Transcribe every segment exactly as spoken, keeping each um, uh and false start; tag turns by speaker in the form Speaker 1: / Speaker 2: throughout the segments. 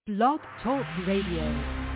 Speaker 1: Blog Talk Radio.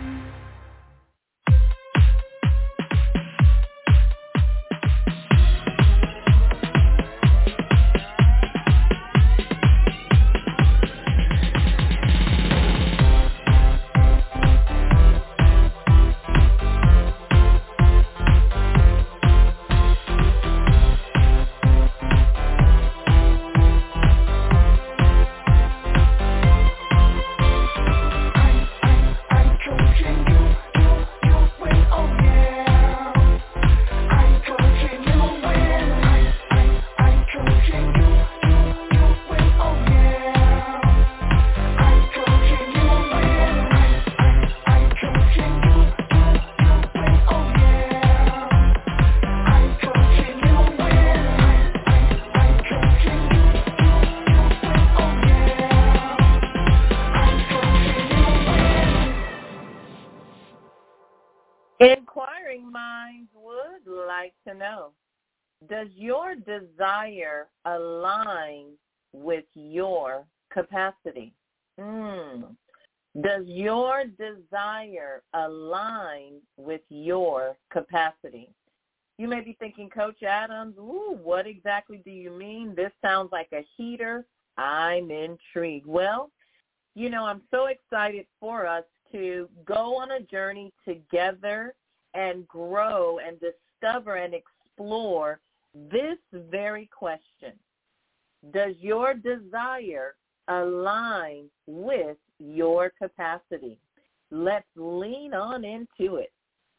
Speaker 2: Inquiring minds would like to know, does your desire align with your capacity? Mm. Does your desire align with your capacity? You may be thinking, Coach Adams, ooh, what exactly do you mean? This sounds like a heater. I'm intrigued. Well, you know, I'm so excited for us to go on a journey together and grow and discover and explore this very question. Does your desire align with your capacity? Let's lean on into it.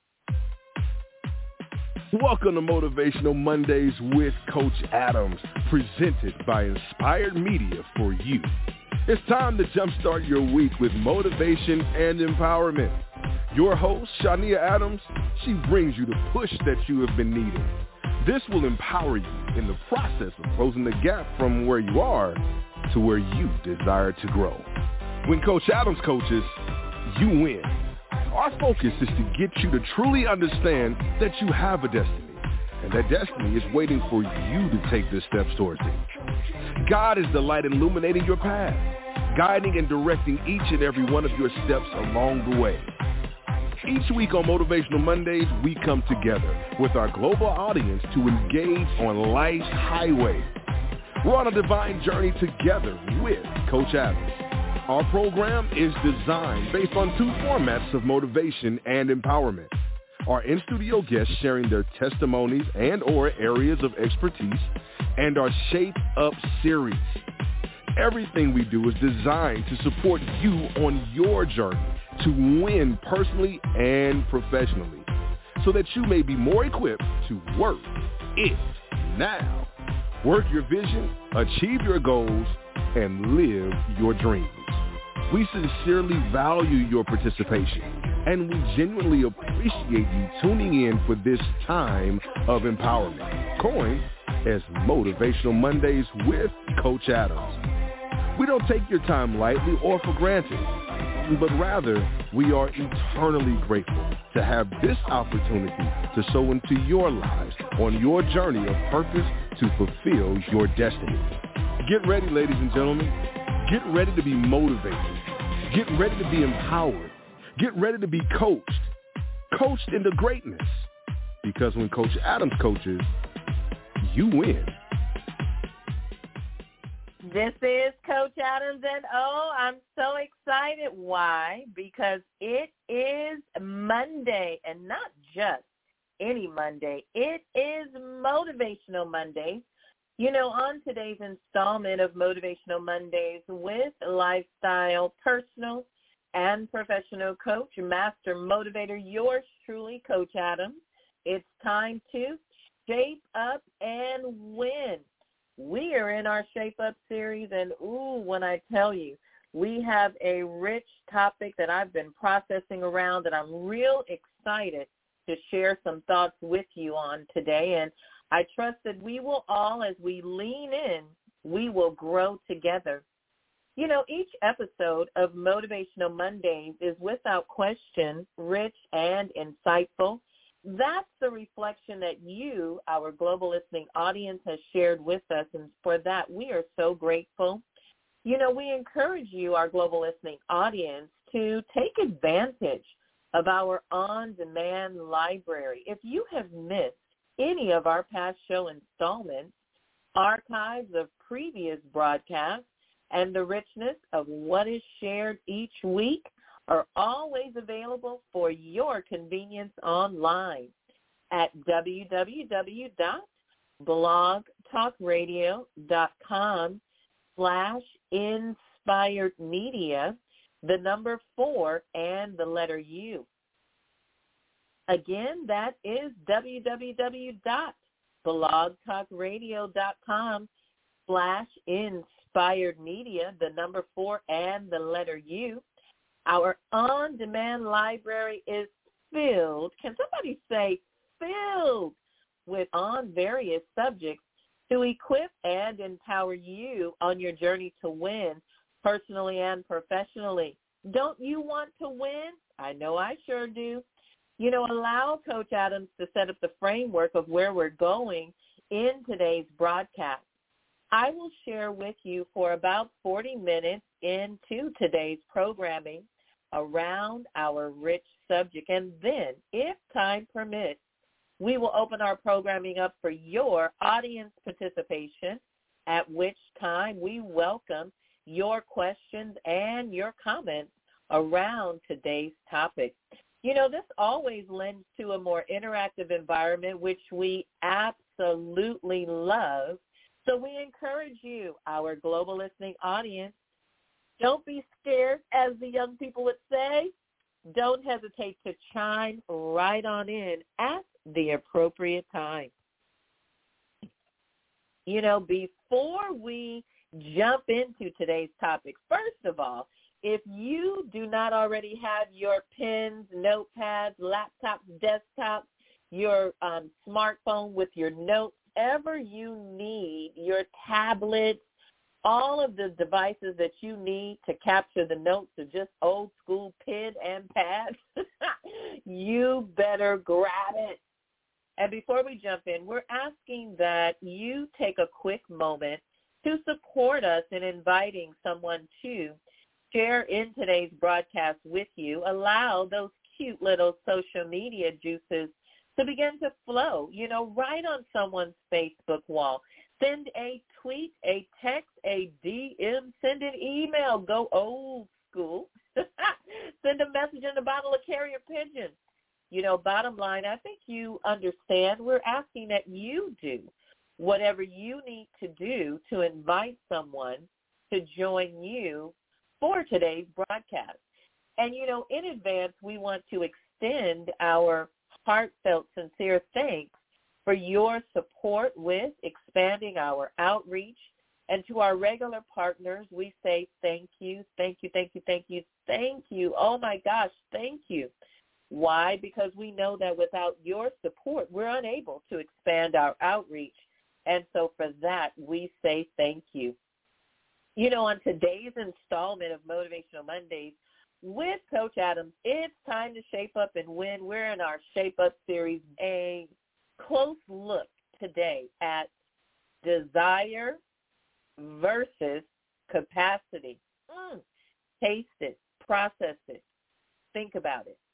Speaker 3: Welcome to Motivational Mondays with Coach Adams, presented by Inspired Media for you. It's time to jumpstart your week with motivation and empowerment. Your host, Shania Adams, she brings you the push that you have been needing. This will empower you in the process of closing the gap from where you are to where you desire to grow. When Coach Adams coaches, you win. Our focus is to get you to truly understand that you have a destiny, and that destiny is waiting for you to take the steps towards it. God is the light illuminating your path, guiding and directing each and every one of your steps along the way. Each week on Motivational Mondays, we come together with our global audience to engage on life's highway. We're on a divine journey together with Coach Adams. Our program is designed based on two formats of motivation and empowerment. Our in-studio guests sharing their testimonies and or areas of expertise, and our Shape Up series. Everything we do is designed to support you on your journey to win personally and professionally, so that you may be more equipped to work it now. Work your vision, achieve your goals, and live your dreams. We sincerely value your participation, and we genuinely appreciate you tuning in for this time of empowerment, coined as Motivational Mondays with Coach Adams. We don't take your time lightly or for granted, but rather we are eternally grateful to have this opportunity to sow into your lives on your journey of purpose to fulfill your destiny. Get ready, ladies and gentlemen. Get ready to be motivated. Get ready to be empowered. Get ready to be coached. Coached into greatness. Because when Coach Adams coaches, you win.
Speaker 2: This is Coach Adams, and oh, I'm so excited. Why? Because it is Monday, and not just any Monday. It is Motivational Monday. You know, on today's installment of Motivational Mondays with lifestyle, personal, and professional coach, master motivator, yours truly, Coach Adams, it's time to shape up and win. We are in our Shape Up series, and ooh, when I tell you, we have a rich topic that I've been processing around that I'm real excited to share some thoughts with you on today. And I trust that we will all, as we lean in, we will grow together. You know, each episode of Motivational Mondays is without question rich and insightful. That's the reflection that you, our global listening audience, has shared with us, and for that we are so grateful. You know, we encourage you, our global listening audience, to take advantage of our on-demand library. If you have missed any of our past show installments, archives of previous broadcasts, and the richness of what is shared each week are always available for your convenience online at w w w dot blog talk radio dot com slash inspired media, the number four, and the letter U. Again, that is w w w dot blog talk radio dot com slash inspired media, the number four, and the letter U. Our on-demand library is filled, can somebody say filled, with on various subjects to equip and empower you on your journey to win, personally and professionally. Don't you want to win? I know I sure do. You know, allow Coach Adams to set up the framework of where we're going in today's broadcast. I will share with you for about forty minutes into today's programming around our rich subject. And then, if time permits, we will open our programming up for your audience participation, at which time we welcome your questions and your comments around today's topic. You know, this always lends to a more interactive environment, which we absolutely love. So we encourage you, our global listening audience, don't be scared, as the young people would say. Don't hesitate to chime right on in at the appropriate time. You know, before we jump into today's topic, first of all, if you do not already have your pens, notepads, laptops, desktops, your um, smartphone with your notes, ever you need, your tablet, all of the devices that you need to capture the notes of just old school pen and pad, you better grab it. And before we jump in, we're asking that you take a quick moment to support us in inviting someone to share in today's broadcast with you. Allow those cute little social media juices to begin to flow, you know, right on someone's Facebook wall. Send a tweet, a text, a D M, send an email. Go old school. Send a message in a bottle of carrier pigeon. You know, bottom line, I think you understand. We're asking that you do whatever you need to do to invite someone to join you for today's broadcast. And, you know, in advance, we want to extend our heartfelt, sincere thanks for your support with expanding our outreach. And to our regular partners, we say thank you, thank you, thank you, thank you, thank you. Oh, my gosh, thank you. Why? Because we know that without your support, we're unable to expand our outreach. And so for that, we say thank you. You know, on today's installment of Motivational Mondays with Coach Adams, it's time to shape up and win. We're in our Shape Up series, a close look today at desire versus capacity. Mm. Taste it, process it, think about it.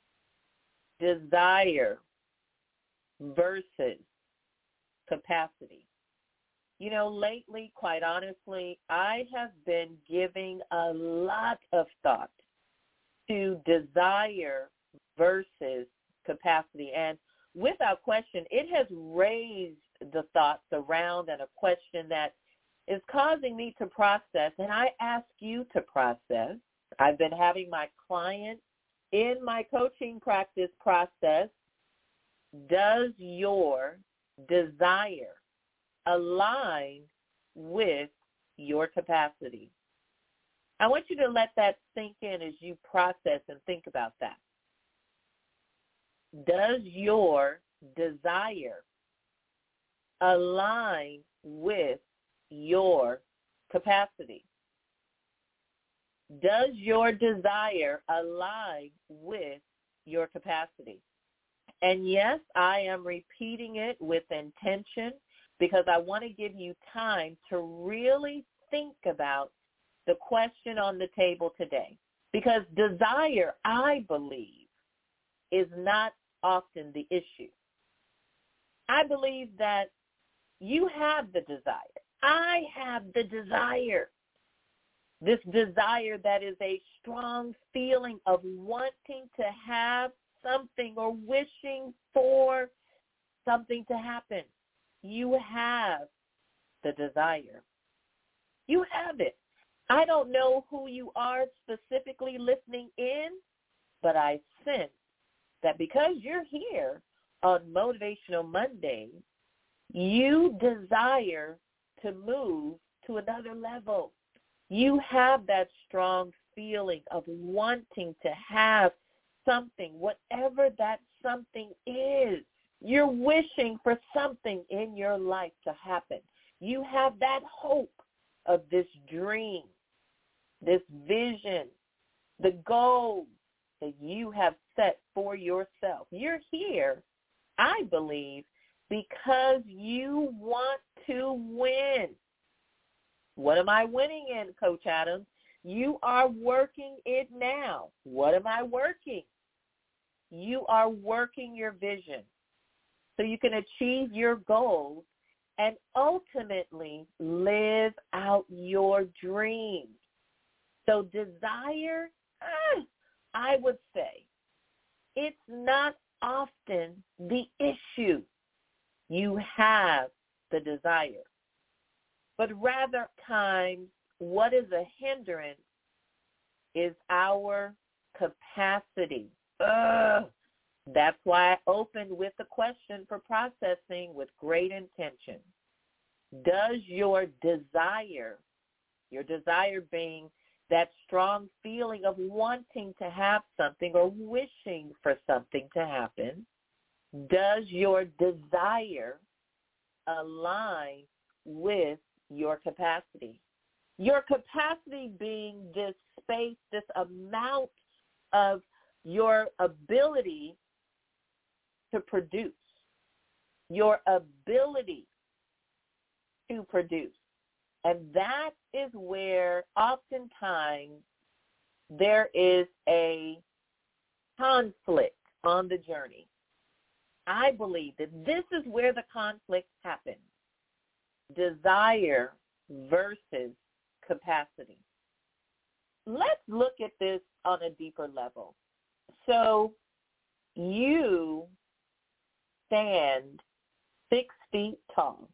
Speaker 2: Desire versus capacity. You know, lately, quite honestly, I have been giving a lot of thought to desire versus capacity. And without question, it has raised the thoughts around and a question that is causing me to process, and I ask you to process. I've been having my clients in my coaching practice process. Does your desire align with your capacity? I want you to let that sink in as you process and think about that. Does your desire align with your capacity? Does your desire align with your capacity? And yes, I am repeating it with intention because I want to give you time to really think about the question on the table today. Because desire, I believe, is not often the issue. I believe that you have the desire. I have the desire. This desire that is a strong feeling of wanting to have something or wishing for something to happen. You have the desire. You have it. I don't know who you are specifically listening in, but I sense that because you're here on Motivational Monday, you desire to move to another level. You have that strong feeling of wanting to have something, whatever that something is. You're wishing for something in your life to happen. You have that hope of this dream, this vision, the goals that you have set for yourself. You're here, I believe, because you want to win. What am I winning in, Coach Adams? You are working it now. What am I working? You are working your vision so you can achieve your goals and ultimately live out your dreams. So desire, ah, I would say, it's not often the issue. You have the desire. But rather times, what is a hindrance is our capacity. Ugh. That's why I opened with the question for processing with great intention. Does your desire, your desire being that strong feeling of wanting to have something or wishing for something to happen, does your desire align with your capacity? Your capacity being this space, this amount of your ability to produce, your ability to produce. And that is where oftentimes there is a conflict on the journey. I believe that this is where the conflict happens. Desire versus capacity. Let's look at this on a deeper level. So you stand six feet tall.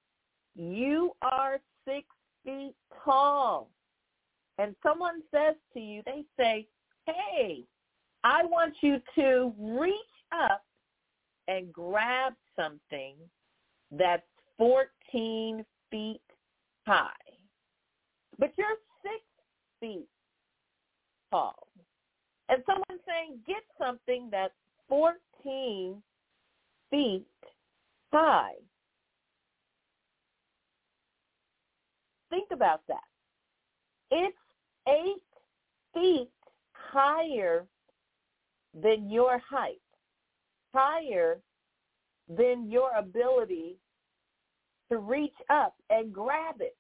Speaker 2: You are six feet tall. And someone says to you, they say, hey, I want you to reach up and grab something that's fourteen feet high. But you're six feet tall. And someone's saying, get something that's fourteen feet high. Think about that. It's eight feet higher than your height, higher than your ability to reach up and grab it.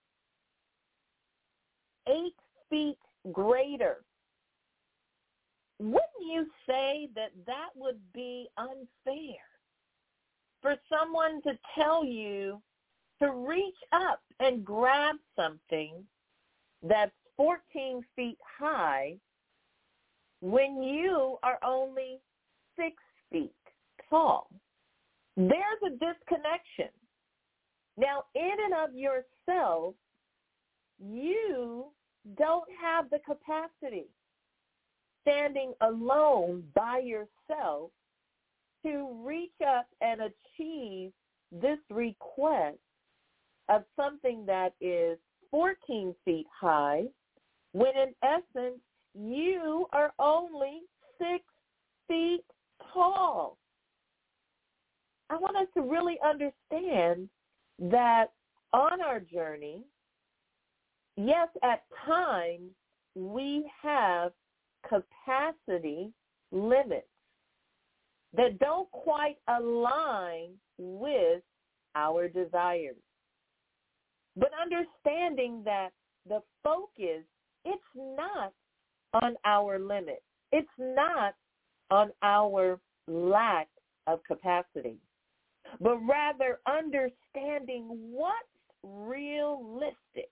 Speaker 2: Eight feet greater. Wouldn't you say that that would be unfair for someone to tell you to reach up and grab something that's fourteen feet high when you are only six feet tall? There's a disconnection. Now, in and of yourself, you don't have the capacity, standing alone by yourself, to reach up and achieve this request of something that is fourteen feet high, when in essence you are only six feet tall. I want us to really understand that on our journey, yes, at times we have capacity limits that don't quite align with our desires. But understanding that the focus, it's not on our limit. It's not on our lack of capacity, but rather understanding what's realistic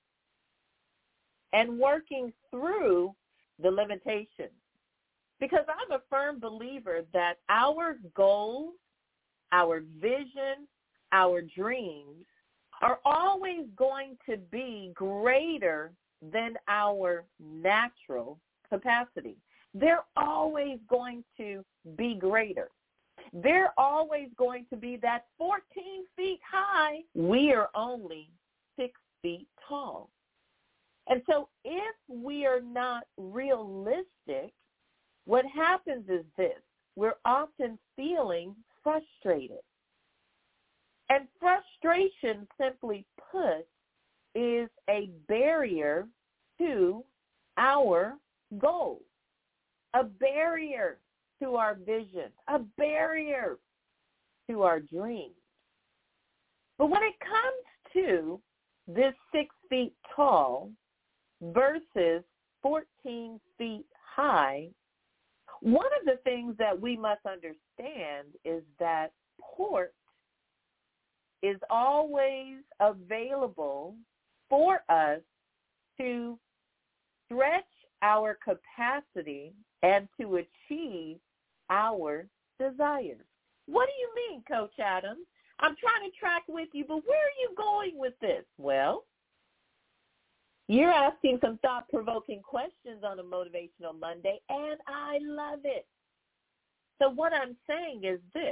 Speaker 2: and working through the limitations. Because I'm a firm believer that our goals, our vision, our dreams are always going to be greater than our natural capacity. They're always going to be greater. They're always going to be that fourteen feet high. We are only six feet tall. And so if we are not realistic, what happens is this: we're often feeling frustrated. And frustration, simply put, is a barrier to our goals, a barrier to our vision, a barrier to our dreams. But when it comes to this six feet tall versus fourteen feet high, one of the things that we must understand is that port is always available for us to stretch our capacity and to achieve our desires. What do you mean, Coach Adams? I'm trying to track with you, but where are you going with this? Well, you're asking some thought-provoking questions on a Motivational Monday, and I love it. So what I'm saying is this: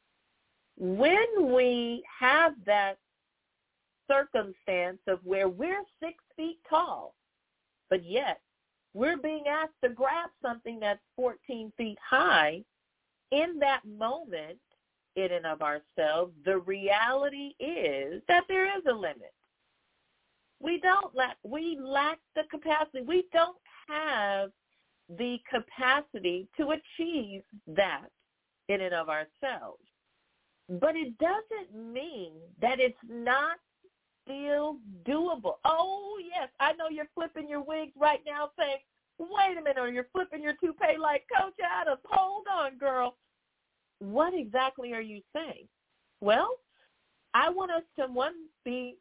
Speaker 2: when we have that circumstance of where we're six feet tall, but yet we're being asked to grab something that's fourteen feet high, in that moment, in and of ourselves, the reality is that there is a limit. We don't lack, we lack the capacity. We don't have the capacity to achieve that in and of ourselves. But it doesn't mean that it's not still doable. Oh, yes, I know you're flipping your wigs right now saying, wait a minute, or you're flipping your toupee like, Coach Adams, hold on, girl. What exactly are you saying? Well, I want us to, one, be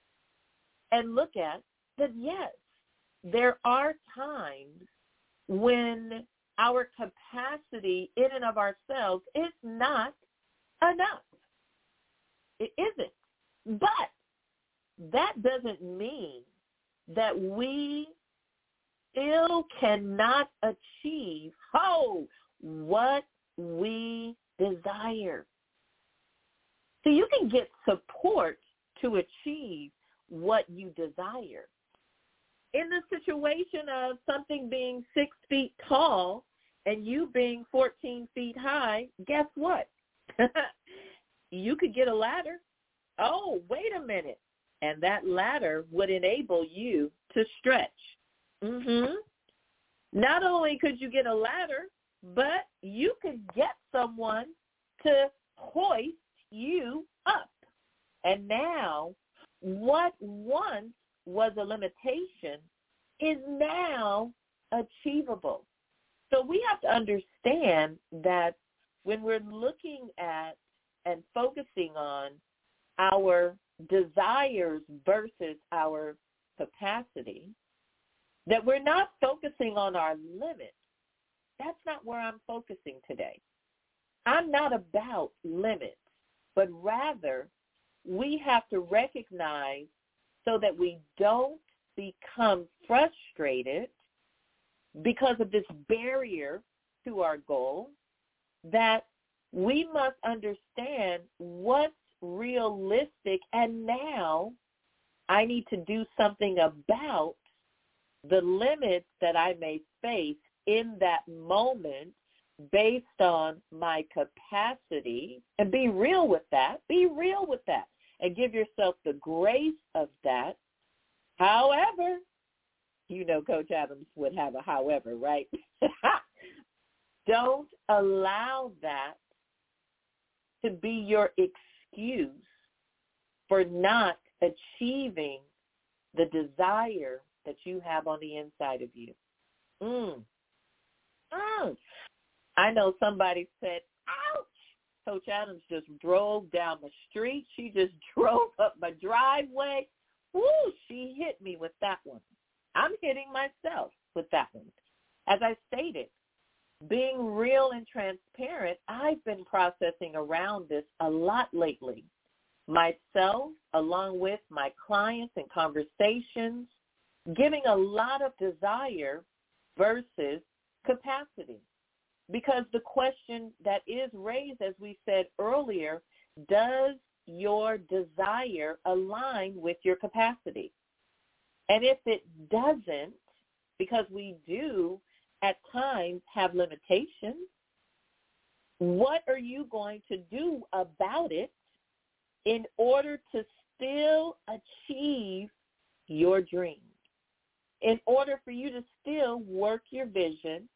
Speaker 2: and look at that, yes, there are times when our capacity in and of ourselves is not enough. It isn't. But that doesn't mean that we still cannot achieve, oh, what we desire. So you can get support to achieve what you desire. In the situation of something being six feet tall and you being fourteen feet high, guess what? You could get a ladder. Oh, wait a minute. And that ladder would enable you to stretch. Mm-hmm. Not only could you get a ladder, but you could get someone to hoist you up. And now, what once was a limitation is now achievable. So we have to understand that when we're looking at and focusing on our desires versus our capacity, that we're not focusing on our limits. That's not where I'm focusing today. I'm not about limits, but rather we have to recognize so that we don't become frustrated because of this barrier to our goal, that we must understand what's realistic, and now I need to do something about the limits that I may face in that moment based on my capacity, and be real with that. Be real with that and give yourself the grace of that. However, you know Coach Adams would have a however, right? Don't allow that to be your excuse for not achieving the desire that you have on the inside of you. Mm. Mm. I know somebody said, ouch. Coach Adams just drove down the street. She just drove up my driveway. Woo, she hit me with that one. I'm hitting myself with that one. As I stated, being real and transparent, I've been processing around this a lot lately. Myself, along with my clients and conversations, giving a lot of desire versus capacity. Because the question that is raised, as we said earlier, does your desire align with your capacity? And if it doesn't, because we do at times have limitations, what are you going to do about it in order to still achieve your dream? In order for you to still work your vision,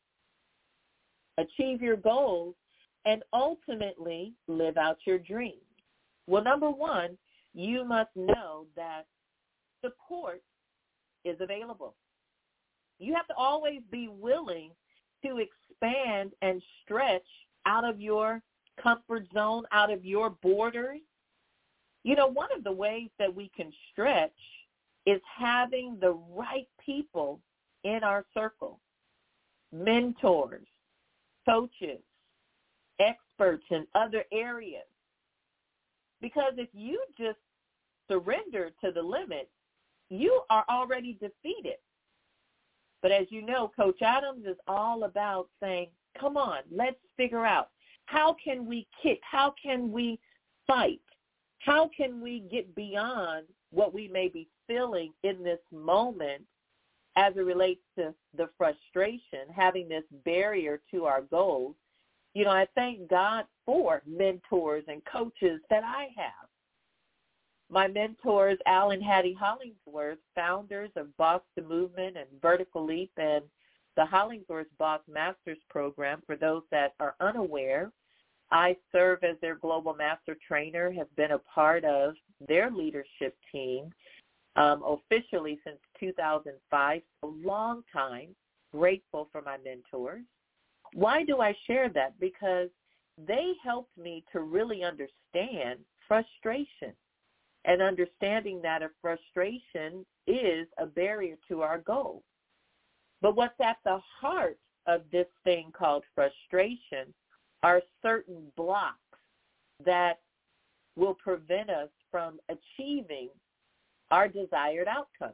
Speaker 2: achieve your goals, and ultimately live out your dreams? Well, number one, you must know that support is available. You have to always be willing to expand and stretch out of your comfort zone, out of your borders. You know, one of the ways that we can stretch is having the right people in our circle, mentors, coaches, experts in other areas. Because if you just surrender to the limit, you are already defeated. But as you know, Coach Adams is all about saying, come on, let's figure out how can we kick, how can we fight, how can we get beyond what we may be feeling in this moment as it relates to the frustration, having this barrier to our goals. You know, I thank God for mentors and coaches that I have. My mentors, Al and Hattie Hollingsworth, founders of Boss the Movement and Vertical Leap and the Hollingsworth Boss Masters Program. For those that are unaware, I serve as their global master trainer, have been a part of their leadership team um, officially since two thousand five, a long time. Grateful for my mentors. Why do I share that? Because they helped me to really understand frustration and understanding that a frustration is a barrier to our goal. But what's at the heart of this thing called frustration are certain blocks that will prevent us from achieving our desired outcome.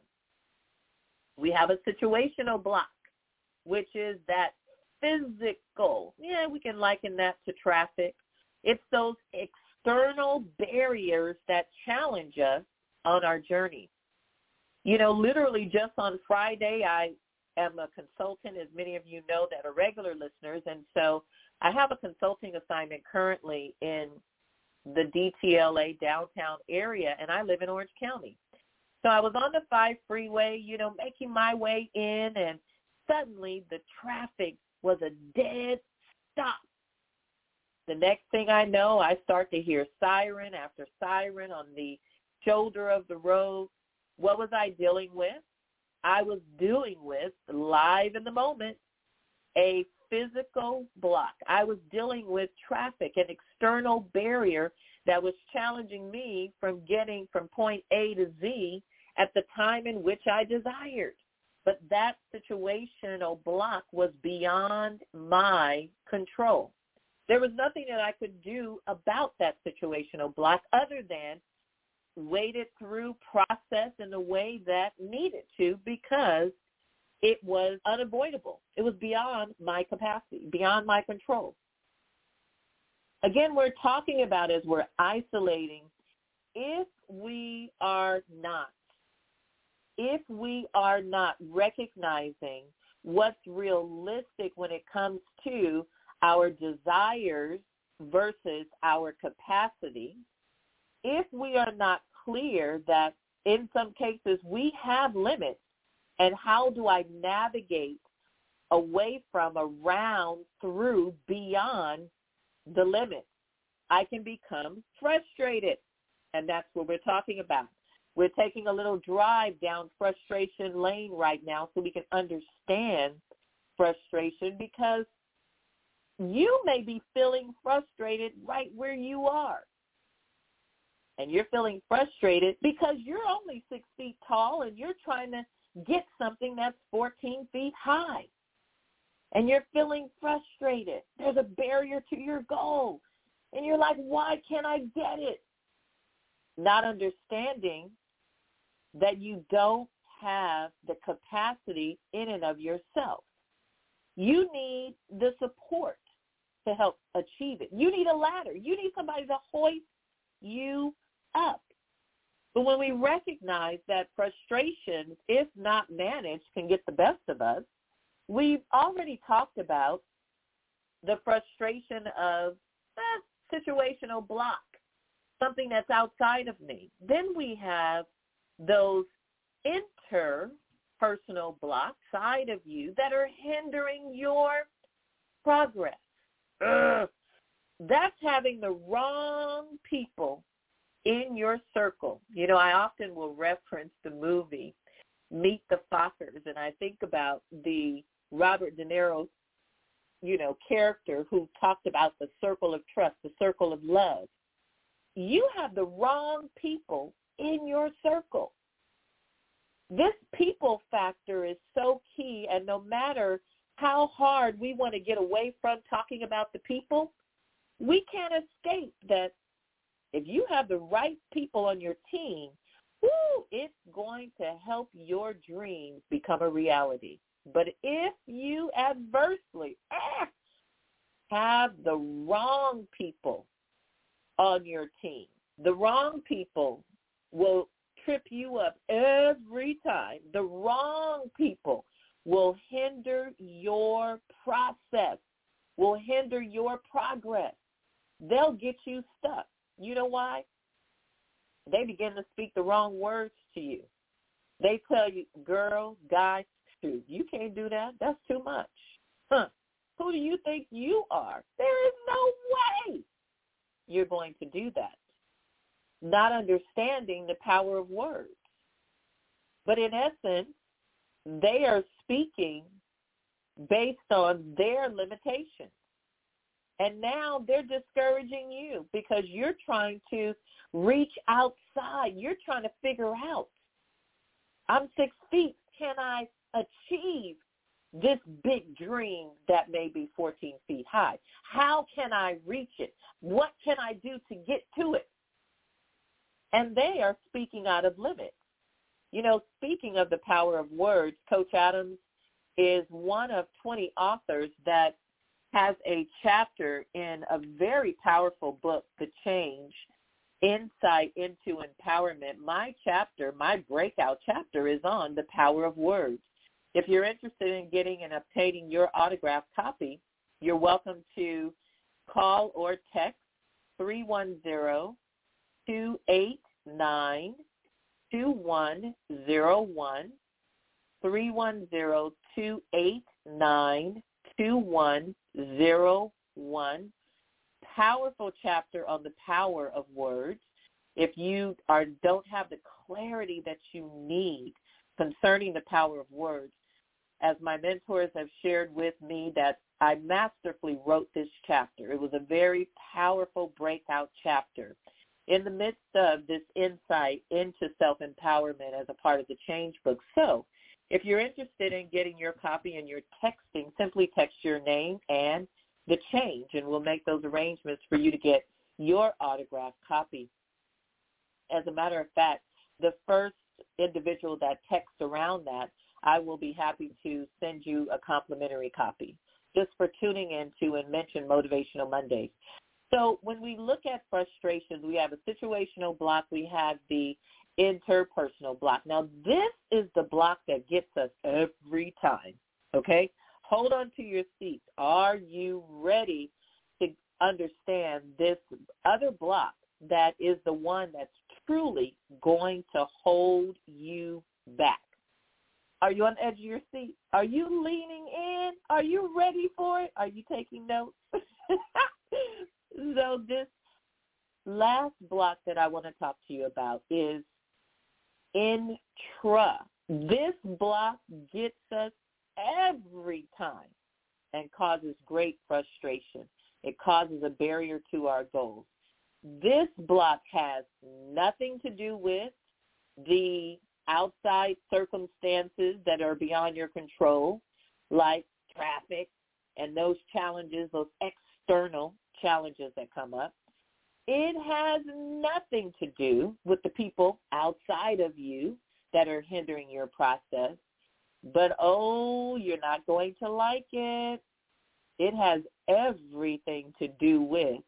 Speaker 2: We have a situational block, which is that physical. Yeah, we can liken that to traffic. It's those external barriers that challenge us on our journey. You know, literally just on Friday, I am a consultant, as many of you know that are regular listeners, and so I have a consulting assignment currently in the D T L A downtown area, and I live in Orange County. So I was on the five freeway, you know, making my way in, and suddenly the traffic was a dead stop. The next thing I know, I start to hear siren after siren on the shoulder of the road. What was I dealing with? I was dealing with, live in the moment, a physical block. I was dealing with traffic, an external barrier that was challenging me from getting from point A to Z at the time in which I desired. But that situational block was beyond my control. There was nothing that I could do about that situational block other than wait it through, process in the way that needed to, because it was unavoidable. It was beyond my capacity, beyond my control. Again, we're talking about as we're isolating, if we are not, if we are not recognizing what's realistic when it comes to our desires versus our capacity, if we are not clear that in some cases we have limits, and how do I navigate away from, around, through, beyond the limits, I can become frustrated. And that's what we're talking about. We're taking a little drive down frustration lane right now so we can understand frustration because you may be feeling frustrated right where you are. And you're feeling frustrated because you're only six feet tall and you're trying to get something that's fourteen feet high. And you're feeling frustrated. There's a barrier to your goal. And you're like, why can't I get it? Not understanding that you don't have the capacity in and of yourself. You need the support to help achieve it. You need a ladder. You need somebody to hoist you up. But when we recognize that frustration, if not managed, can get the best of us, we've already talked about the frustration of eh, situational block, something that's outside of me. Then we have those interpersonal blocks side of you that are hindering your progress. Ugh. That's having the wrong people in your circle. You know, I often will reference the movie Meet the Fockers, and I think about the Robert De Niro, you know, character who talked about the circle of trust, the circle of love. You have the wrong people in your circle. This people factor is so key, and no matter how hard we want to get away from talking about the people, we can't escape that if you have the right people on your team, woo, it's going to help your dreams become a reality. But if you adversely ah, have the wrong people on your team, the wrong people will trip you up every time. The wrong people will hinder your process, will hinder your progress. They'll get you stuck. You know why? They begin to speak the wrong words to you. They tell you, girl, guy, shoot, you can't do that. That's too much. Huh. Who do you think you are? There is no way you're going to do that. Not understanding the power of words. But in essence, they are speaking based on their limitations. And now they're discouraging you because you're trying to reach outside. You're trying to figure out, I'm six feet. Can I achieve this big dream that may be fourteen feet high? How can I reach it? What can I do to get to it? And they are speaking out of limits. You know, speaking of the power of words, Coach Adams is one of twenty authors that has a chapter in a very powerful book, The Change, Insight into Empowerment. My chapter, my breakout chapter is on the power of words. If you're interested in getting and obtaining your autographed copy, you're welcome to call or text three one zero, two eight nine, two one zero one, three one zero, two eight nine, two one zero one. Powerful chapter on the power of words. If you are don't have the clarity that you need concerning the power of words, as my mentors have shared with me, that I masterfully wrote this chapter. It was a very powerful breakout chapter in the midst of this insight into self-empowerment as a part of the Change book. So if you're interested in getting your copy and you're texting, simply text your name and the Change, and we'll make those arrangements for you to get your autographed copy. As a matter of fact, the first individual that texts around that, I will be happy to send you a complimentary copy just for tuning in to and mention Motivational Mondays. So when we look at frustrations, we have a situational block, we have the interpersonal block. Now, this is the block that gets us every time, okay? Hold on to your seats. Are you ready to understand this other block that is the one that's truly going to hold you back? Are you on the edge of your seat? Are you leaning in? Are you ready for it? Are you taking notes? So this last block that I want to talk to you about is intra. This block gets us every time and causes great frustration. It causes a barrier to our goals. This block has nothing to do with the outside circumstances that are beyond your control, like traffic and those challenges, those external challenges that come up. It has nothing to do with the people outside of you that are hindering your process. But, oh, you're not going to like it. It has everything to do with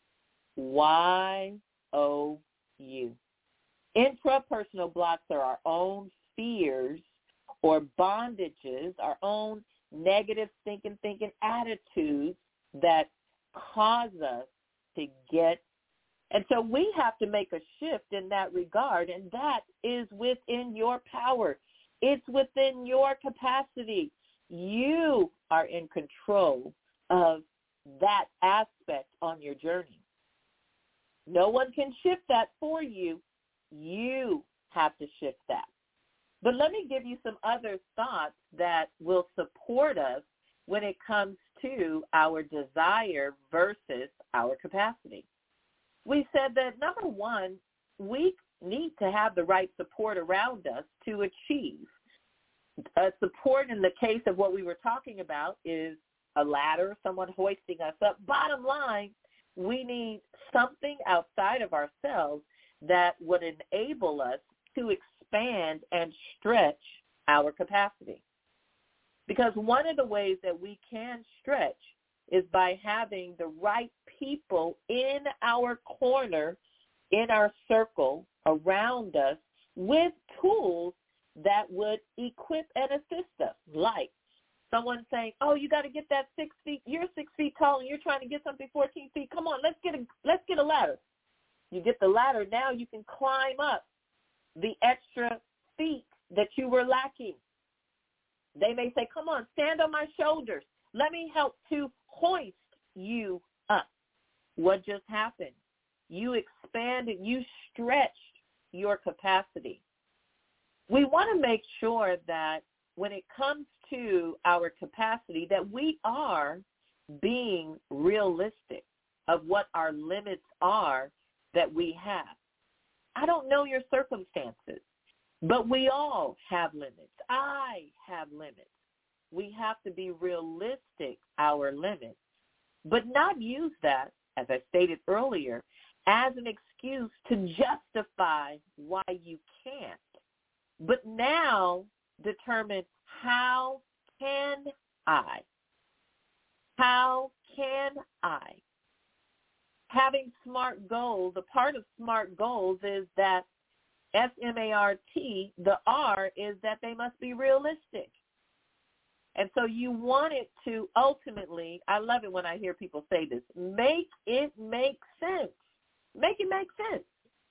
Speaker 2: Y O U. Intrapersonal blocks are our own fears or bondages, our own negative thinking, thinking attitudes that cause us to get. And so we have to make a shift in that regard, and that is within your power. It's within your capacity. You are in control of that aspect on your journey. No one can shift that for you. You have to shift that. But let me give you some other thoughts that will support us when it comes to our desire versus our capacity. We said that, number one, we need to have the right support around us to achieve. Uh, support in the case of what we were talking about is a ladder, someone hoisting us up. Bottom line, we need something outside of ourselves that would enable us to expand and stretch our capacity. Because one of the ways that we can stretch is by having the right people in our corner, in our circle, around us with tools that would equip and assist us. Like someone saying, oh, you got to get that six feet, you're six feet tall and you're trying to get something fourteen feet. Come on, let's get a, let's get a ladder. You get the ladder, now you can climb up the extra feet that you were lacking. They may say, come on, stand on my shoulders. Let me help to hoist you up. What just happened? You expanded, you stretched your capacity. We want to make sure that when it comes to our capacity, that we are being realistic of what our limits are that we have. I don't know your circumstances, but we all have limits. I have limits. We have to be realistic, our limits, but not use that, as I stated earlier, as an excuse to justify why you can't. But now determine, how can I? How can I? Having SMART goals, a part of SMART goals is that S M A R T, the R is that they must be realistic. And so you want it to ultimately, I love it when I hear people say this, make it make sense. Make it make sense.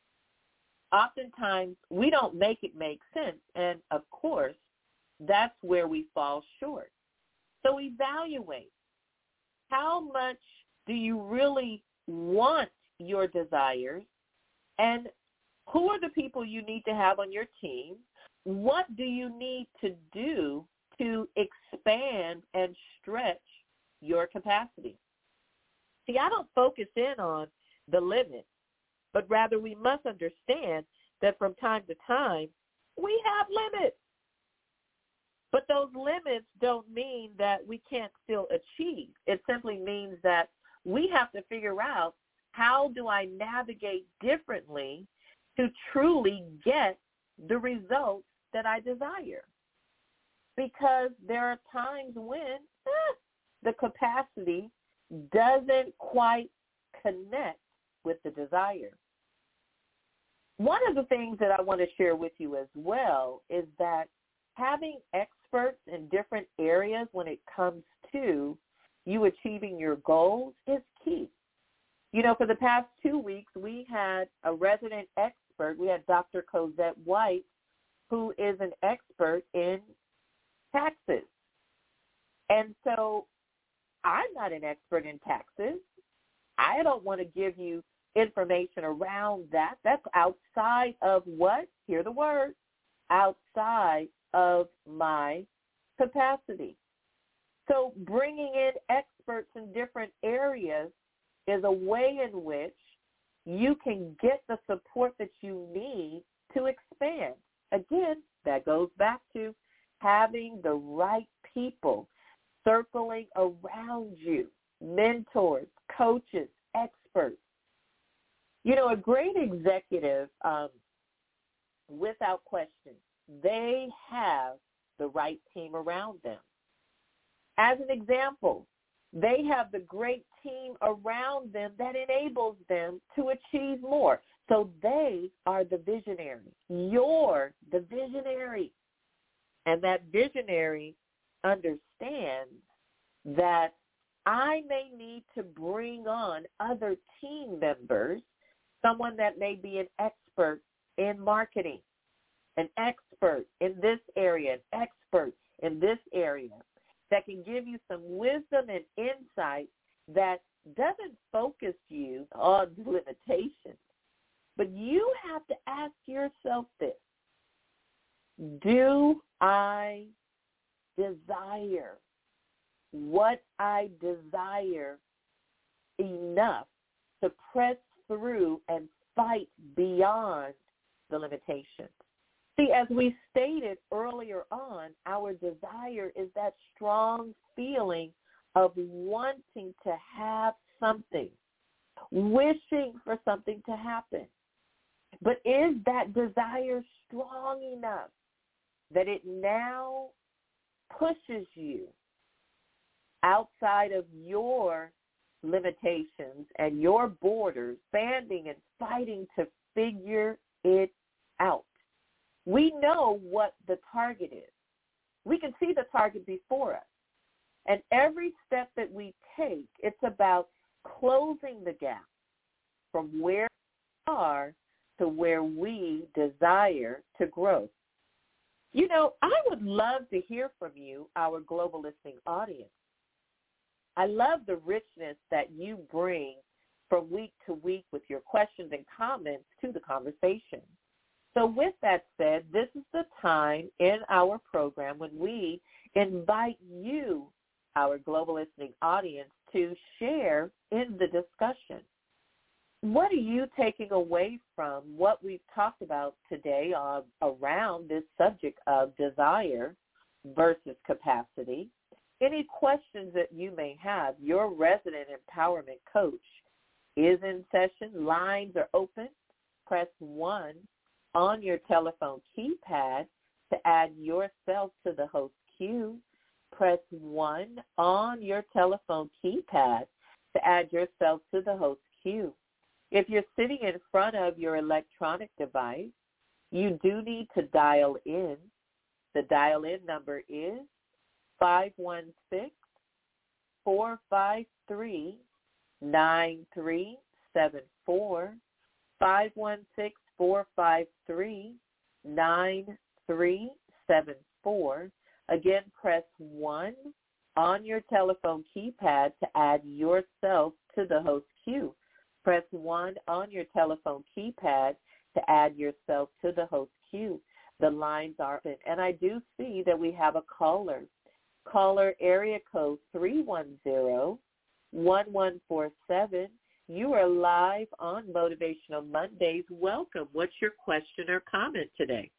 Speaker 2: Oftentimes, we don't make it make sense. And, of course, that's where we fall short. So evaluate. How much do you really want your desires? And who are the people you need to have on your team? What do you need to do to expand and stretch your capacity? See, I don't focus in on the limit, but rather we must understand that from time to time, we have limits. But those limits don't mean that we can't still achieve. It simply means that we have to figure out, how do I navigate differently to truly get the results that I desire? Because there are times when eh, the capacity doesn't quite connect with the desire. One of the things that I want to share with you as well is that having experts in different areas when it comes to you achieving your goals is key. You know, for the past two weeks, we had a resident expert. We had Doctor Cosette White, who is an expert in taxes. And so I'm not an expert in taxes. I don't want to give you information around that. That's outside of what? Hear the word. Outside of my capacity. So bringing in experts in different areas is a way in which you can get the support that you need to expand. Again, that goes back to having the right people circling around you, mentors, coaches, experts. You know, a great executive, um, without question, they have the right team around them. As an example, they have the great team around them that enables them to achieve more. So they are the visionary. You're the visionary. And that visionary understands that I may need to bring on other team members, someone that may be an expert in marketing, an expert in this area, an expert in this area, that can give you some wisdom and insight that doesn't focus you on limitations. But you have to ask yourself this: do I desire what I desire enough to press through and fight beyond the limitations? See, as we stated earlier on, our desire is that strong feeling of wanting to have something, wishing for something to happen. But is that desire strong enough that it now pushes you outside of your limitations and your borders, standing and fighting to figure it out? We know what the target is. We can see the target before us. And every step that we take, it's about closing the gap from where we are to where we desire to grow. You know, I would love to hear from you, our global listening audience. I love the richness that you bring from week to week with your questions and comments to the conversation. So with that said, this is the time in our program when we invite you, our global listening audience, to share in the discussion. What are you taking away from what we've talked about today uh, around this subject of desire versus capacity? Any questions that you may have, your resident empowerment coach is in session. Lines are open. Press one on your telephone keypad to add yourself to the host queue. Press one on your telephone keypad to add yourself to the host queue. If you're sitting in front of your electronic device, you do need to dial in. The dial-in number is five one six, four five three, nine three seven four, five one six, four five three, nine three seven four. Again, press one on your telephone keypad to add yourself to the host queue. Press one on your telephone keypad to add yourself to the host queue. The lines are open. And I do see that we have a caller. Caller area code three one zero, one one four seven. You are live on Motivational Mondays. Welcome. What's your question or comment today?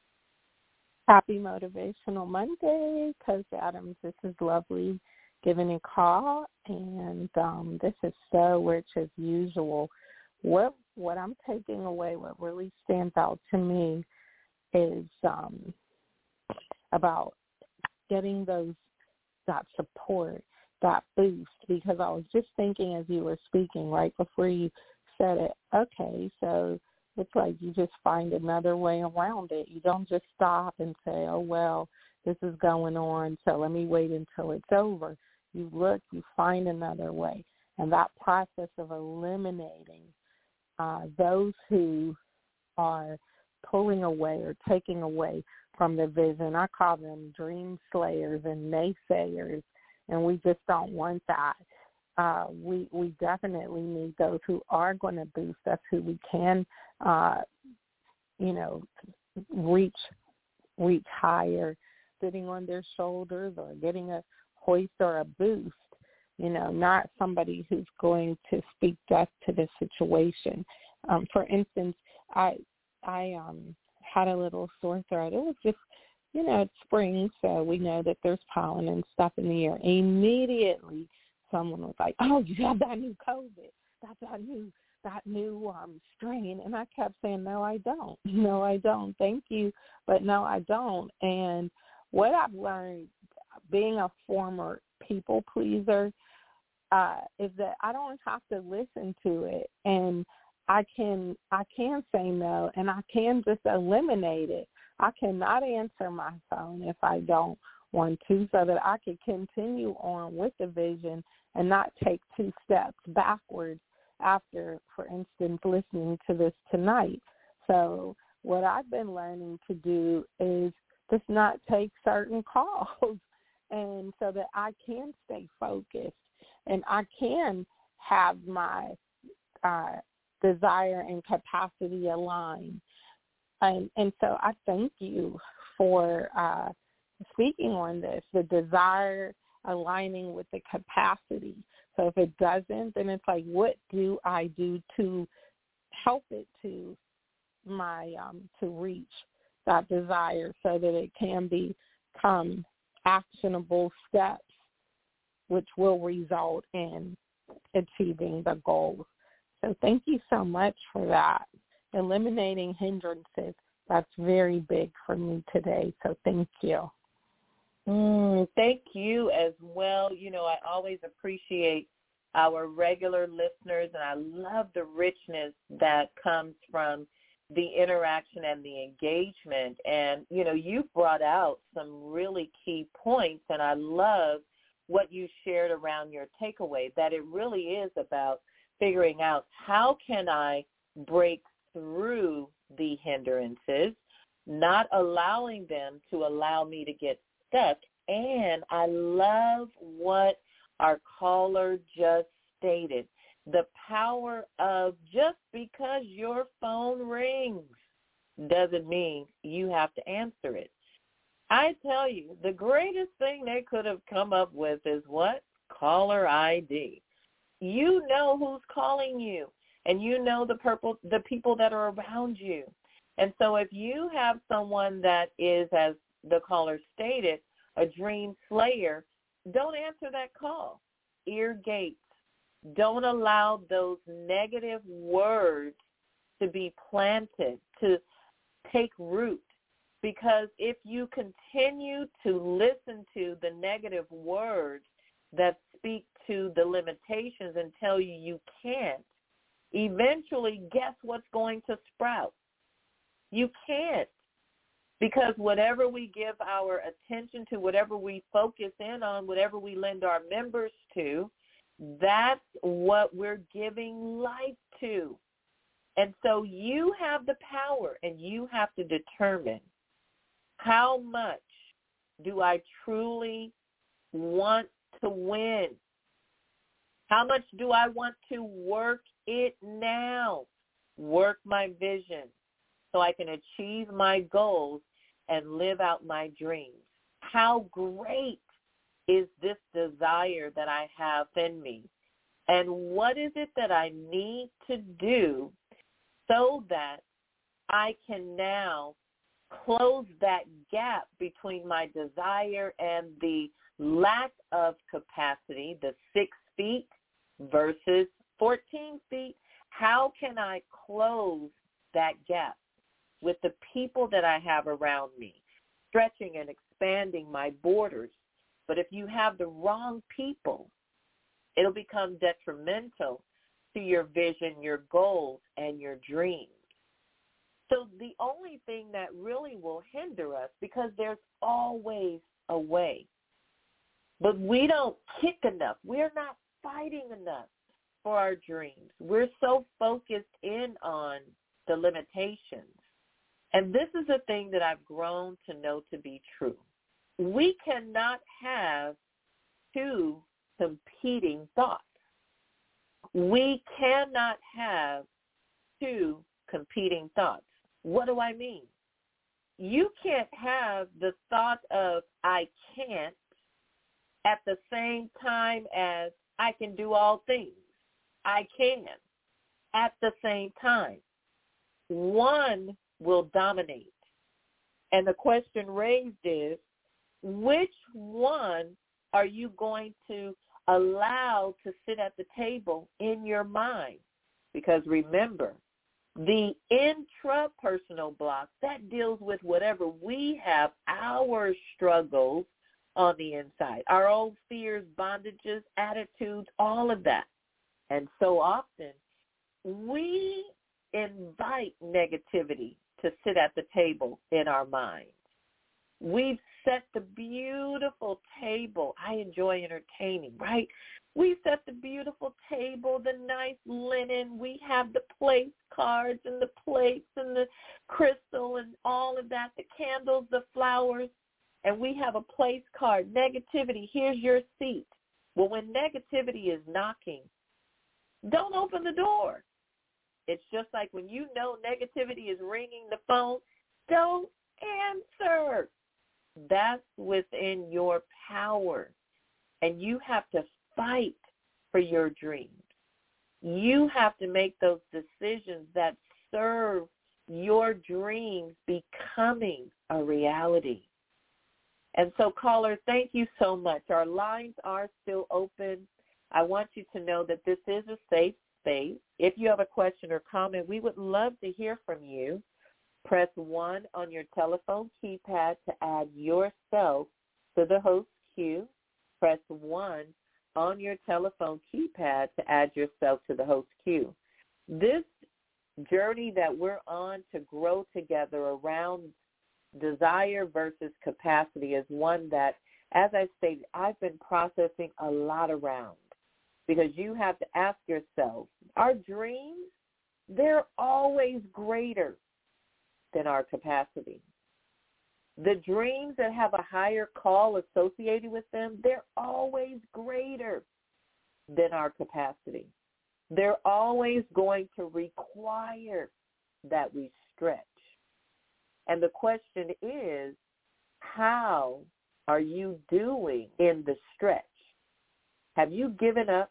Speaker 4: Happy Motivational Monday, Coach Adams. This is lovely giving a call, and um, this is so rich as usual. What what I'm taking away, what really stands out to me, is um, about getting those that support, that boost. Because I was just thinking as you were speaking right before you said it. Okay, so it's like you just find another way around it. You don't just stop and say, oh, well, this is going on, so let me wait until it's over. You look, you find another way. And that process of eliminating uh, those who are pulling away or taking away from the vision, I call them dream slayers and naysayers, and we just don't want that. Uh, we we definitely need those who are going to boost us, who we can, uh, you know, reach reach higher sitting on their shoulders or getting a hoist or a boost, you know, not somebody who's going to speak death to the situation. Um, for instance, I I um, had a little sore throat. It was just, you know, it's spring, so we know that there's pollen and stuff in the air. Immediately, someone was like, "Oh, you have that new COVID. That's that new that new um, strain." And I kept saying, "No, I don't. No, I don't. Thank you, but no, I don't." And what I've learned, being a former people pleaser, uh, is that I don't have to listen to it, and I can I can say no, and I can just eliminate it. I cannot answer my phone if I don't want to, so that I can continue on with the vision and not take two steps backwards after, for instance, listening to this tonight. So what I've been learning to do is just not take certain calls, and so that I can stay focused and I can have my uh, desire and capacity aligned. And, and so I thank you for uh, speaking on this, the desire aligning with the capacity. So if it doesn't, then it's like, what do I do to help it to my um, to reach that desire so that it can become actionable steps, which will result in achieving the goals. So thank you so much for that. Eliminating hindrances, that's very big for me today. So thank you.
Speaker 2: Mm, thank you as well. You know, I always appreciate our regular listeners, and I love the richness that comes from the interaction and the engagement. And, you know, you brought out some really key points, and I love what you shared around your takeaway, that it really is about figuring out how can I break through the hindrances, not allowing them to allow me to get stuck. And I love what our caller just stated, the power of just because your phone rings doesn't mean you have to answer it. I tell you, the greatest thing they could have come up with is what? Caller I D. You know who's calling you, and you know the purple, the people that are around you. And so if you have someone that is, as the caller stated, a dream slayer, don't answer that call. Ear gates. Don't allow those negative words to be planted, to take root. Because if you continue to listen to the negative words that speak to the limitations and tell you you can't, eventually guess what's going to sprout? You can't. Because whatever we give our attention to, whatever we focus in on, whatever we lend our members to, that's what we're giving life to. And so you have the power, and you have to determine, how much do I truly want to win? How much do I want to work it now? Work my vision so I can achieve my goals and live out my dreams. How great is this desire that I have in me? And what is it that I need to do so that I can now close that gap between my desire and the lack of capacity, the six feet versus fourteen feet? How can I close that gap with the people that I have around me, stretching and expanding my borders? But if you have the wrong people, it'll become detrimental to your vision, your goals, and your dreams. So the only thing that really will hinder us, because there's always a way, but we don't kick enough. We're not fighting enough for our dreams. We're so focused in on the limitations. And this is a thing that I've grown to know to be true. We cannot have two competing thoughts. We cannot have two competing thoughts. What do I mean? you can't have the thought of I can't at the same time as I can do all things. I can at the same time. One will dominate. And the question raised is, which one are you going to allow to sit at the table in your mind? Because remember, the intrapersonal block, that deals with whatever we have, our struggles on the inside, our own fears, bondages, attitudes, all of that. And so often we invite negativity to sit at the table in our minds. We've set the beautiful table. I enjoy entertaining, right? We set the beautiful table, the nice linen. We have the place cards and the plates and the crystal and all of that, the candles, the flowers, and we have a place card. Negativity, here's your seat. Well, when negativity is knocking, don't open the door. It's just like when you know negativity is ringing the phone, don't answer. That's within your power. And you have to fight for your dreams. You have to make those decisions that serve your dreams becoming a reality. And so, caller, thank you so much. Our lines are still open. I want you to know that this is a safe space. If you have a question or comment, we would love to hear from you. Press one on your telephone keypad to add yourself to the host queue. Press one on your telephone keypad to add yourself to the host queue. This journey that we're on to grow together around desire versus capacity is one that, as I stated, I've been processing a lot around, because you have to ask yourself, our dreams, they're always greater than our capacity. The dreams that have a higher call associated with them, they're always greater than our capacity. They're always going to require that we stretch. And the question is, how are you doing in the stretch? Have you given up?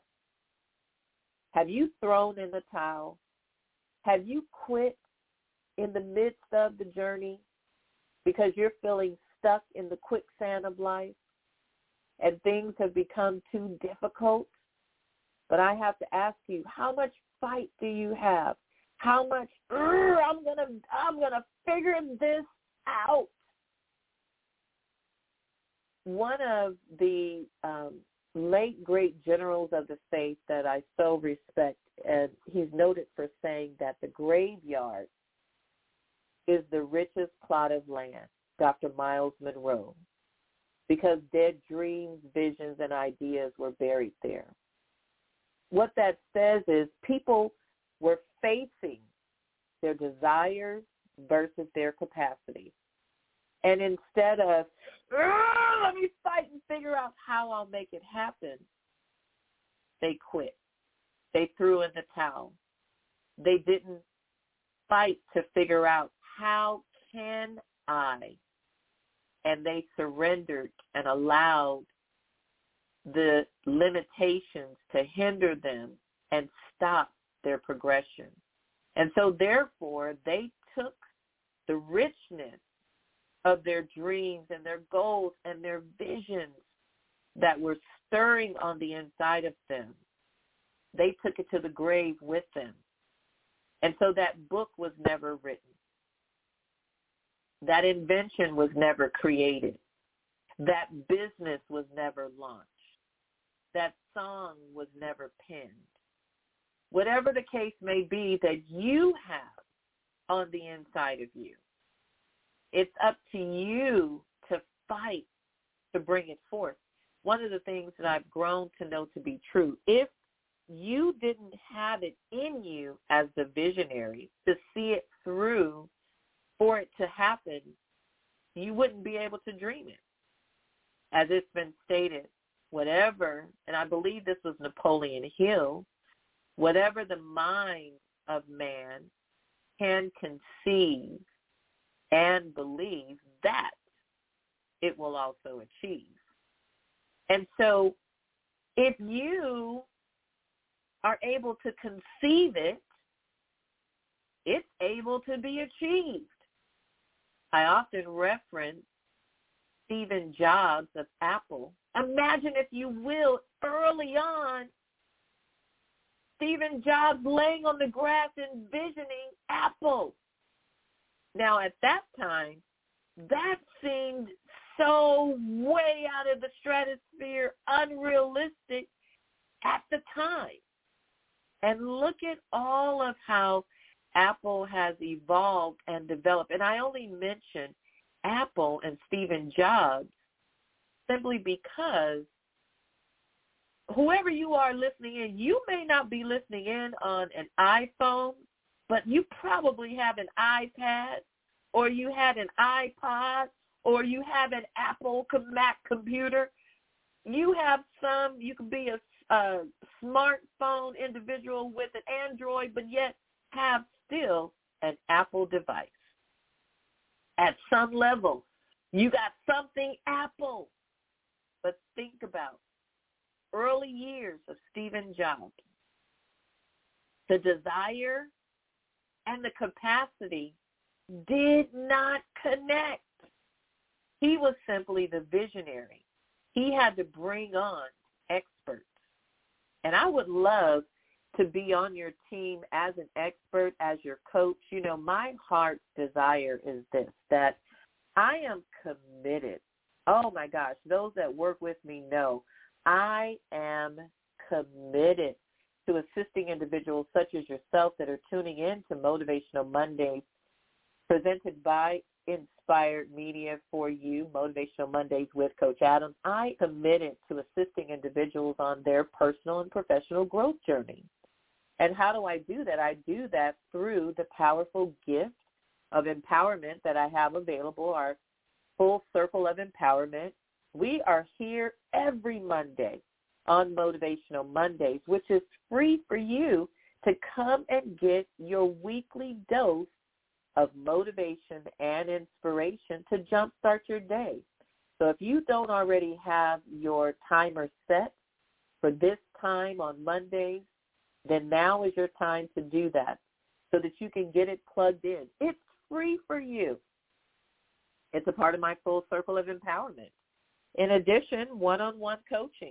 Speaker 2: Have you thrown in the towel? Have you quit in the midst of the journey because you're feeling stuck in the quicksand of life and things have become too difficult? But I have to ask you, how much fight do you have? How much, I'm gonna, I'm gonna figure this out. One of the um, late great generals of the faith that I so respect, and he's noted for saying that the graveyard is the richest plot of land, Doctor Miles Monroe, because dead dreams, visions, and ideas were buried there. What that says is people were facing their desires versus their capacity. And instead of, let me fight and figure out how I'll make it happen, they quit. They threw in the towel. They didn't fight to figure out, how can I? And they surrendered and allowed the limitations to hinder them and stop their progression. And so therefore, they took the richness of their dreams and their goals and their visions that were stirring on the inside of them. They took it to the grave with them. And so that book was never written. That invention was never created. That business was never launched. That song was never penned. Whatever the case may be that you have on the inside of you, it's up to you to fight to bring it forth. One of the things that I've grown to know to be true, if you didn't have it in you as the visionary to see it through for it to happen, you wouldn't be able to dream it. As it's been stated, whatever, and I believe this was Napoleon Hill, whatever the mind of man can conceive, and believe that it will also achieve. And so if you are able to conceive it, it's able to be achieved. I often reference Stephen Jobs of Apple. Imagine, if you will, early on, Stephen Jobs laying on the grass envisioning Apple. Now, at that time, that seemed so way out of the stratosphere, unrealistic at the time. And look at all of how Apple has evolved and developed. And I only mention Apple and Stephen Jobs simply because whoever you are listening in, you may not be listening in on an iPhone, but you probably have an iPad, or you had an iPod, or you have an Apple Mac computer. You have some, you could be a, a smartphone individual with an Android, but yet have still an Apple device. At some level, you got something Apple. But think about early years of Stephen Jobs. The desire and the capacity did not connect. He was simply the visionary. He had to bring on experts. And I would love to be on your team as an expert, as your coach. You know, my heart's desire is this, that I am committed. Oh, my gosh, those that work with me know I am committed to assisting individuals such as yourself that are tuning in to Motivational Mondays, presented by Inspired Media for you, Motivational Mondays with Coach Adams. I am committed to assisting individuals on their personal and professional growth journey. And how do I do that? I do that through the powerful gift of empowerment that I have available, our Full Circle of Empowerment. We are here every Monday on Motivational Mondays, which is free for you to come and get your weekly dose of motivation and inspiration to jumpstart your day. So if you don't already have your timer set for this time on Mondays, then now is your time to do that so that you can get it plugged in. It's free for you. It's a part of my Full Circle of Empowerment. In addition, one-on-one coaching.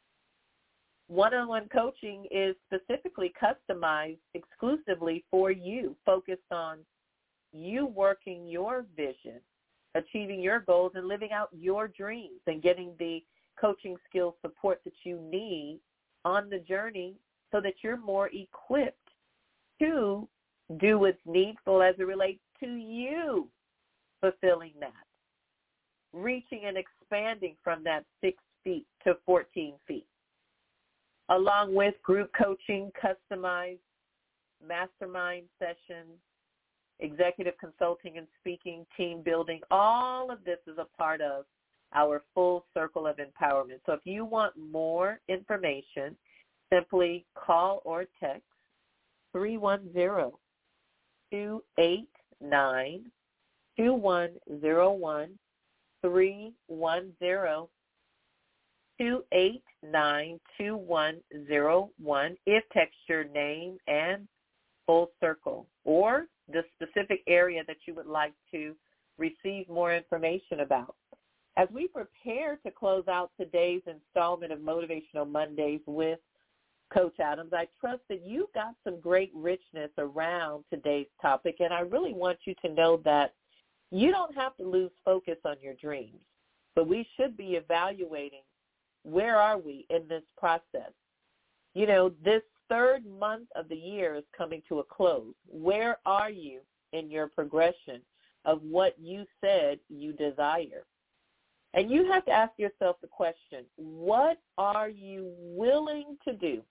Speaker 2: One-on-one coaching is specifically customized exclusively for you, focused on you working your vision, achieving your goals, and living out your dreams, and getting the coaching skills support that you need on the journey so that you're more equipped to do what's needful as it relates to you fulfilling that, reaching and expanding from that six feet to fourteen feet, along with group coaching, customized mastermind sessions, executive consulting and speaking, team building. All of this is a part of our Full Circle of Empowerment. So if you want more information, simply call or text three one zero, two eight nine, two one zero one, three one zero, two eight nine, two one zero one, if text your name and Full Circle, or the specific area that you would like to receive more information about. As we prepare to close out today's installment of Motivational Mondays with Coach Adams, I trust that you got some great richness around today's topic, and I really want you to know that you don't have to lose focus on your dreams, but we should be evaluating where are we in this process. You know, this third month of the year is coming to a close. Where are you in your progression of what you said you desire? And you have to ask yourself the question, what are you willing to do?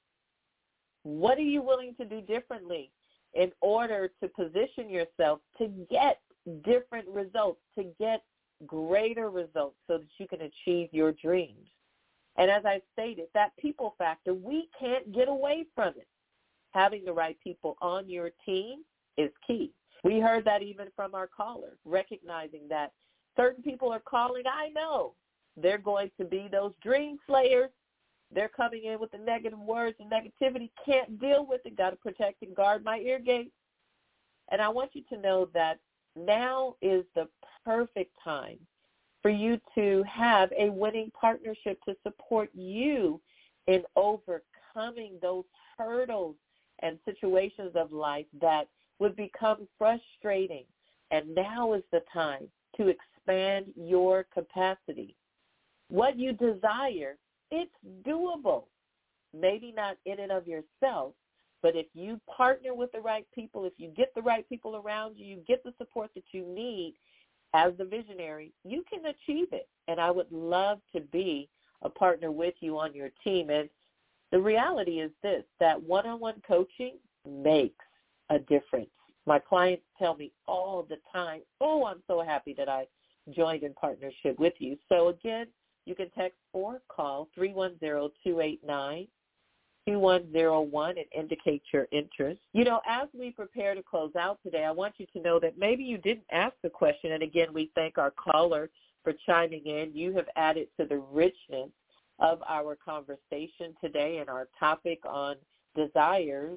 Speaker 2: What are you willing to do differently in order to position yourself to get different results, to get greater results so that you can achieve your dreams? And as I stated, that people factor, we can't get away from it. Having the right people on your team is key. We heard that even from our callers, recognizing that certain people are calling. I know they're going to be those dream slayers. They're coming in with the negative words and negativity. Can't deal with it. Got to protect and guard my ear gate. And I want you to know that now is the perfect time for you to have a winning partnership to support you in overcoming those hurdles and situations of life that would become frustrating. And now is the time to expand your capacity. What you desire, it's doable. Maybe not in and of yourself, but if you partner with the right people, if you get the right people around you, you get the support that you need as the visionary, you can achieve it. And I would love to be a partner with you on your team. And the reality is this, that one-on-one coaching makes a difference. My clients tell me all the time, oh, I'm so happy that I joined in partnership with you. So, again, you can text or call three one zero, two eight nine, two one zero one and indicate your interest. You know, as we prepare to close out today, I want you to know that maybe you didn't ask the question, and, again, we thank our caller for chiming in. You have added to the richness of our conversation today and our topic on desires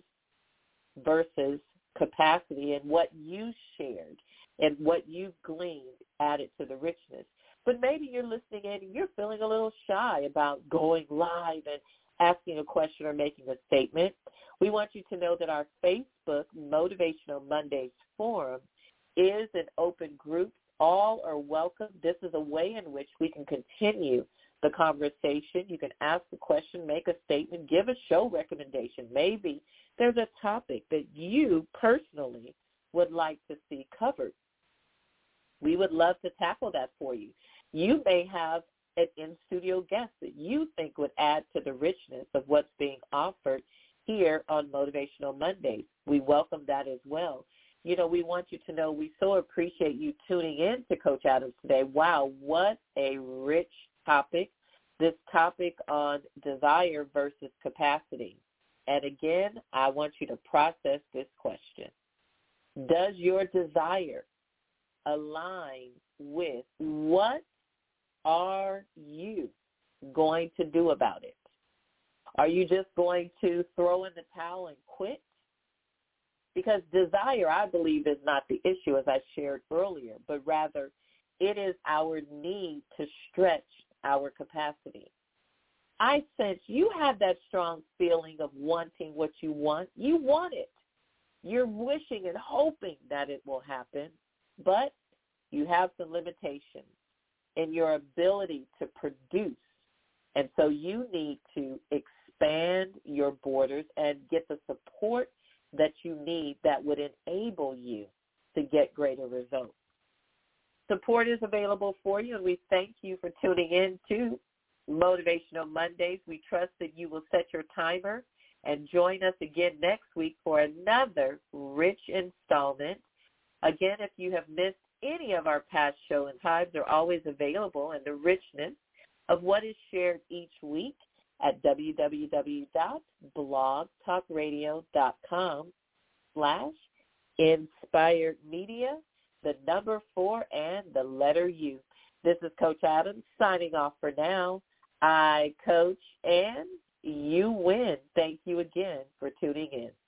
Speaker 2: versus capacity, and what you shared and what you gleaned added to the richness. But maybe you're listening in and you're feeling a little shy about going live and asking a question or making a statement. We want you to know that our Facebook Motivational Mondays forum is an open group. All are welcome. This is a way in which we can continue the conversation. You can ask a question, make a statement, give a show recommendation. Maybe there's a topic that you personally would like to see covered. We would love to tackle that for you. You may have an in-studio guest that you think would add to the richness of what's being offered here on Motivational Mondays. We welcome that as well. You know, we want you to know we so appreciate you tuning in to Coach Adams today. Wow, what a rich topic, this topic on desire versus capacity. And again, I want you to process this question. Does your desire align with what are you going to do about it? Are you just going to throw in the towel and quit? Because desire, I believe, is not the issue, as I shared earlier, but rather it is our need to stretch our capacity. I sense you have that strong feeling of wanting what you want. You want it. You're wishing and hoping that it will happen, but you have some limitations in your ability to produce. And so you need to expand your borders and get the support that you need that would enable you to get greater results. Support is available for you, and we thank you for tuning in to Motivational Mondays. We trust that you will set your timer and join us again next week for another rich installment. Again, if you have missed any of our past show and times, they're always available, and the richness of what is shared each week at www.blogtalkradio.com slash inspired media, the number four and the letter U. This is Coach Adams signing off for now. I coach and you win. Thank you again for tuning in.